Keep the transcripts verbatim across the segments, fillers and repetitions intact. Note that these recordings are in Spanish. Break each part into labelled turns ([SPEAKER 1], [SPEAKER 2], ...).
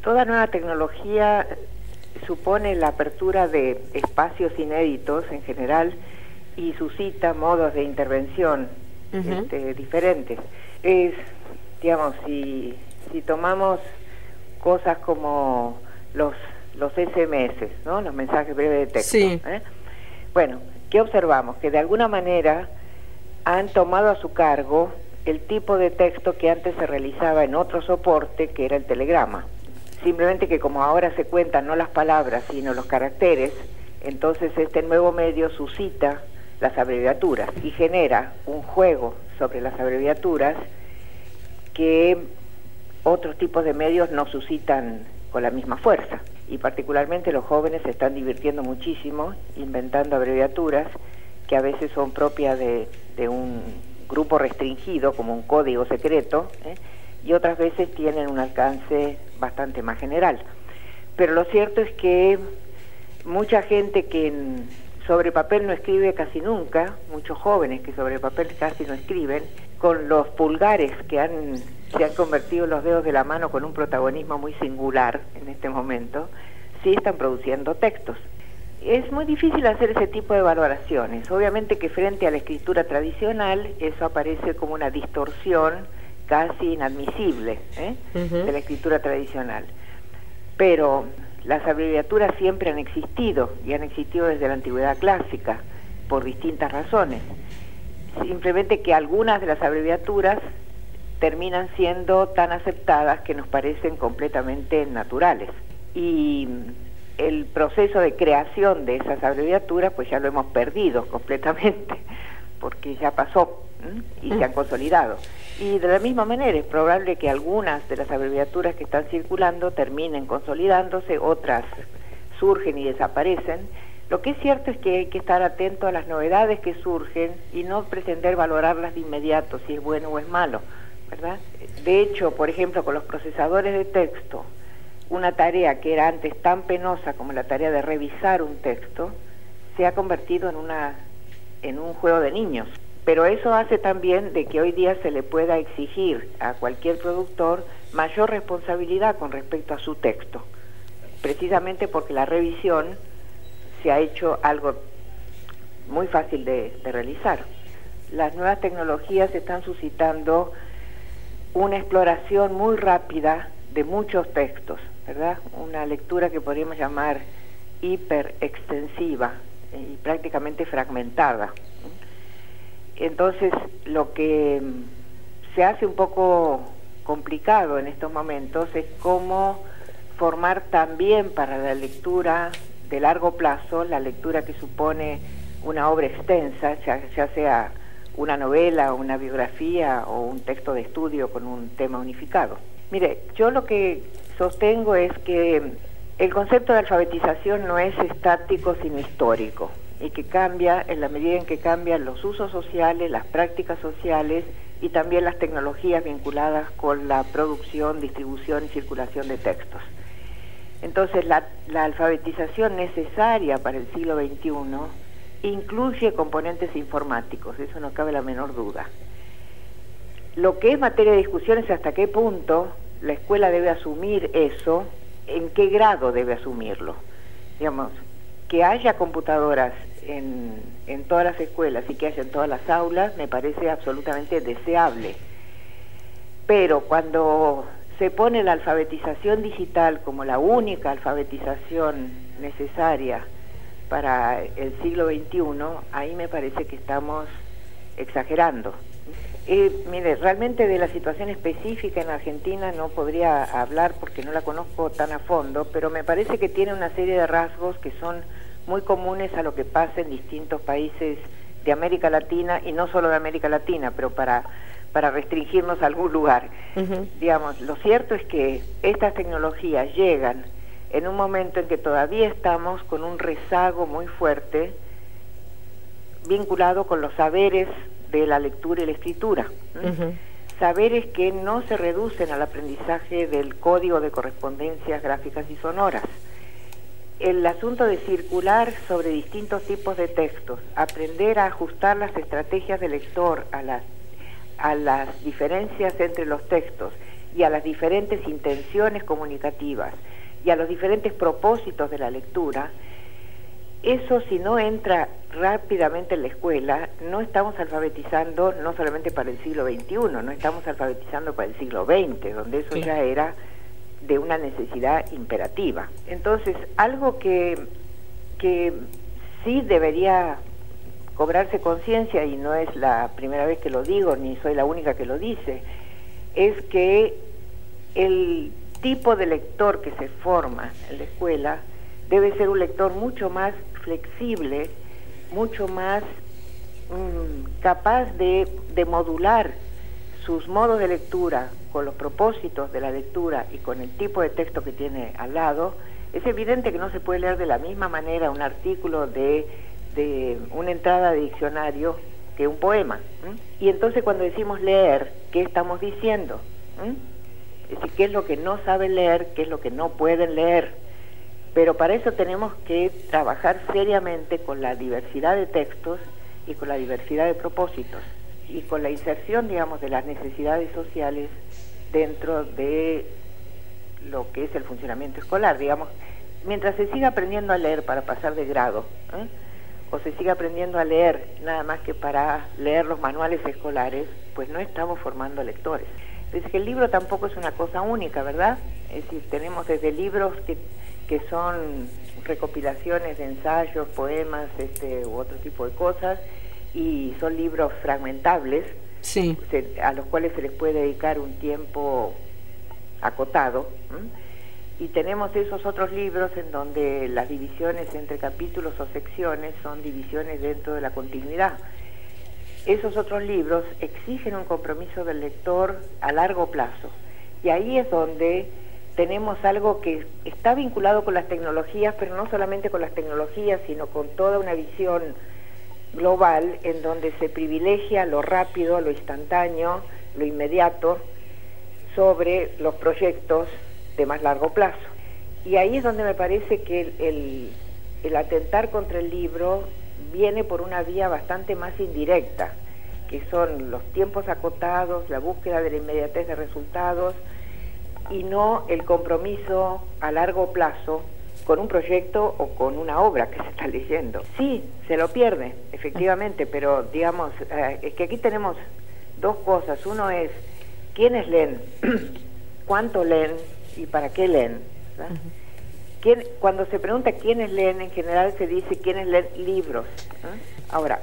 [SPEAKER 1] Toda nueva tecnología supone la apertura de espacios inéditos en general y suscita modos de intervención uh-huh. este, diferentes. Es, digamos, si, si tomamos cosas como los, los S M S, ¿no? Los mensajes breves de texto.
[SPEAKER 2] Sí.
[SPEAKER 1] ¿eh? Bueno, ¿qué observamos? Que de alguna manera han tomado a su cargo el tipo de texto que antes se realizaba en otro soporte, que era el telegrama. Simplemente que como ahora se cuentan no las palabras, sino los caracteres, entonces este nuevo medio suscita las abreviaturas y genera un juego sobre las abreviaturas que otros tipos de medios no suscitan con la misma fuerza. Y particularmente los jóvenes se están divirtiendo muchísimo inventando abreviaturas que a veces son propias de, de un grupo restringido, como un código secreto, ¿eh? y otras veces tienen un alcance bastante más general. Pero lo cierto es que mucha gente que en, sobre papel no escribe casi nunca, muchos jóvenes que sobre papel casi no escriben, con los pulgares que han, se han convertido en los dedos de la mano con un protagonismo muy singular en este momento, sí están produciendo textos. Es muy difícil hacer ese tipo de valoraciones. Obviamente que frente a la escritura tradicional eso aparece como una distorsión casi inadmisible ¿eh? uh-huh. de la escritura tradicional. Pero las abreviaturas siempre han existido y han existido desde la antigüedad clásica por distintas razones. Simplemente que algunas de las abreviaturas terminan siendo tan aceptadas que nos parecen completamente naturales. Y el proceso de creación de esas abreviaturas pues ya lo hemos perdido completamente, porque ya pasó ¿eh? y se han consolidado. Y de la misma manera es probable que algunas de las abreviaturas que están circulando terminen consolidándose, otras surgen y desaparecen. Lo que es cierto es que hay que estar atento a las novedades que surgen y no pretender valorarlas de inmediato, si es bueno o es malo, ¿verdad? De hecho, por ejemplo, con los procesadores de texto, una tarea que era antes tan penosa como la tarea de revisar un texto, se ha convertido en una en un juego de niños. Pero eso hace también de que hoy día se le pueda exigir a cualquier productor mayor responsabilidad con respecto a su texto, precisamente porque la revisión se ha hecho algo muy fácil de, de realizar. Las nuevas tecnologías están suscitando una exploración muy rápida de muchos textos, ¿verdad? Una lectura que podríamos llamar hiperextensiva y prácticamente fragmentada. Entonces, lo que se hace un poco complicado en estos momentos es cómo formar también para la lectura de largo plazo, la lectura que supone una obra extensa, ya, ya sea una novela, una biografía o un texto de estudio con un tema unificado. Mire, yo lo que sostengo es que el concepto de alfabetización no es estático sino histórico, y que cambia en la medida en que cambian los usos sociales, las prácticas sociales y también las tecnologías vinculadas con la producción, distribución y circulación de textos. Entonces la, la alfabetización necesaria para el siglo veintiuno incluye componentes informáticos, eso no cabe la menor duda. Lo que es materia de discusión es hasta qué punto la escuela debe asumir eso, en qué grado debe asumirlo. Digamos, que haya computadoras en, en todas las escuelas y que haya en todas las aulas me parece absolutamente deseable. Pero cuando se pone la alfabetización digital como la única alfabetización necesaria para el siglo veintiuno, ahí me parece que estamos exagerando. Eh, mire, realmente de la situación específica en Argentina no podría hablar porque no la conozco tan a fondo, pero me parece que tiene una serie de rasgos que son muy comunes a lo que pasa en distintos países de América Latina, y no solo de América Latina, pero para, para restringirnos a algún lugar. Uh-huh. Digamos, lo cierto es que estas tecnologías llegan en un momento en que todavía estamos con un rezago muy fuerte vinculado con los saberes de la lectura y la escritura. Uh-huh. Saberes que no se reducen al aprendizaje del código de correspondencias gráficas y sonoras. El asunto de circular sobre distintos tipos de textos, aprender a ajustar las estrategias del lector a las, a las diferencias entre los textos y a las diferentes intenciones comunicativas y a los diferentes propósitos de la lectura, eso si no entra rápidamente en la escuela, no estamos alfabetizando no solamente para el siglo veintiuno, no estamos alfabetizando para el siglo veinte, donde eso sí. ya era de una necesidad imperativa. Entonces, algo que, que sí debería cobrarse conciencia, y no es la primera vez que lo digo, ni soy la única que lo dice, es que el tipo de lector que se forma en la escuela debe ser un lector mucho más flexible, mucho más mmm, capaz de, de modular sus modos de lectura con los propósitos de la lectura y con el tipo de texto que tiene al lado. Es evidente que no se puede leer de la misma manera un artículo de, de una entrada de diccionario que un poema. ¿Mm? Y entonces cuando decimos leer, ¿qué estamos diciendo? ¿Mm? Es decir, ¿qué es lo que no saben leer? ¿Qué es lo que no pueden leer? Pero para eso tenemos que trabajar seriamente con la diversidad de textos y con la diversidad de propósitos y con la inserción, digamos, de las necesidades sociales dentro de lo que es el funcionamiento escolar. Digamos, mientras se siga aprendiendo a leer para pasar de grado, ¿eh? o se siga aprendiendo a leer nada más que para leer los manuales escolares, pues no estamos formando lectores. Es que el libro tampoco es una cosa única, ¿verdad? Es decir, tenemos desde libros que, que son recopilaciones de ensayos, poemas, este, u otro tipo de cosas, y son libros fragmentables, sí. se, a los cuales se les puede dedicar un tiempo acotado, ¿m? Y tenemos esos otros libros en donde las divisiones entre capítulos o secciones son divisiones dentro de la continuidad. Esos otros libros exigen un compromiso del lector a largo plazo, y ahí es donde tenemos algo que está vinculado con las tecnologías, pero no solamente con las tecnologías, sino con toda una visión global en donde se privilegia lo rápido, lo instantáneo, lo inmediato sobre los proyectos de más largo plazo. Y ahí es donde me parece que el, el, el atentar contra el libro viene por una vía bastante más indirecta, que son los tiempos acotados, la búsqueda de la inmediatez de resultados y no el compromiso a largo plazo con un proyecto o con una obra que se está leyendo. Sí, se lo pierde, efectivamente, pero digamos, eh, es que aquí tenemos dos cosas. Uno es quiénes leen, cuánto leen y para qué leen. Uh-huh. ¿Quién, cuando se pregunta quiénes leen, en general se dice quiénes leen libros. ¿eh? Ahora,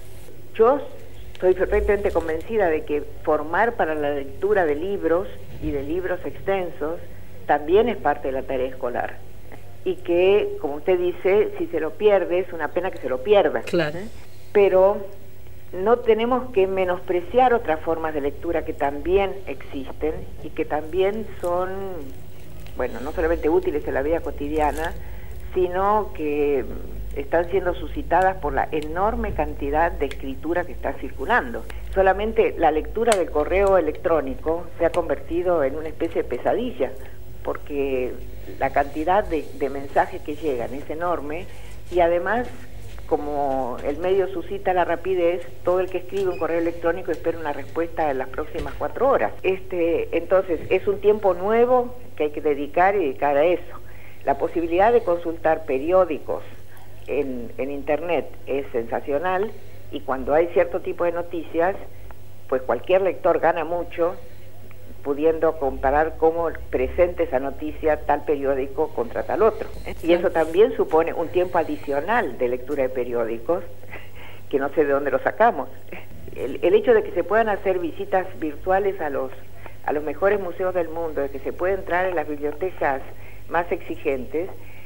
[SPEAKER 1] yo estoy perfectamente convencida de que formar para la lectura de libros y de libros extensos también es parte de la tarea escolar. Y que, como usted dice, si se lo pierde, es una pena que se lo pierda.
[SPEAKER 2] Claro.
[SPEAKER 1] Pero no tenemos que menospreciar otras formas de lectura que también existen y que también son, bueno, no solamente útiles en la vida cotidiana, sino que están siendo suscitadas por la enorme cantidad de escritura que está circulando. Solamente la lectura del correo electrónico se ha convertido en una especie de pesadilla, porque la cantidad de, de mensajes que llegan es enorme, y además, como el medio suscita la rapidez, todo el que escribe un correo electrónico espera una respuesta en las próximas cuatro horas. Este, entonces, es un tiempo nuevo que hay que dedicar y dedicar a eso. La posibilidad de consultar periódicos en, en Internet es sensacional, y cuando hay cierto tipo de noticias, pues cualquier lector gana mucho pudiendo comparar cómo presenta esa noticia tal periódico contra tal otro. Y eso también supone un tiempo adicional de lectura de periódicos, que no sé de dónde lo sacamos. El, el hecho de que se puedan hacer visitas virtuales a los, a los mejores museos del mundo, de que se pueda entrar en las bibliotecas más exigentes,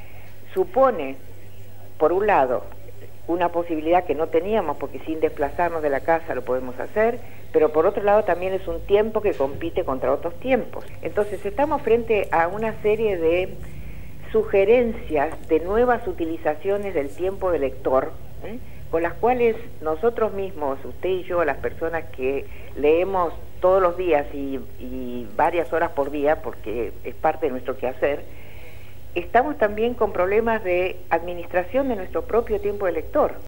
[SPEAKER 1] supone, por un lado, una posibilidad que no teníamos, porque sin desplazarnos de la casa lo podemos hacer, pero por otro lado también es un tiempo que compite contra otros tiempos. Entonces estamos frente a una serie de sugerencias de nuevas utilizaciones del tiempo del lector, ¿eh? con las cuales nosotros mismos, usted y yo, las personas que leemos todos los días y, y varias horas por día, porque es parte de nuestro quehacer, estamos también con problemas de administración de nuestro propio tiempo de lector.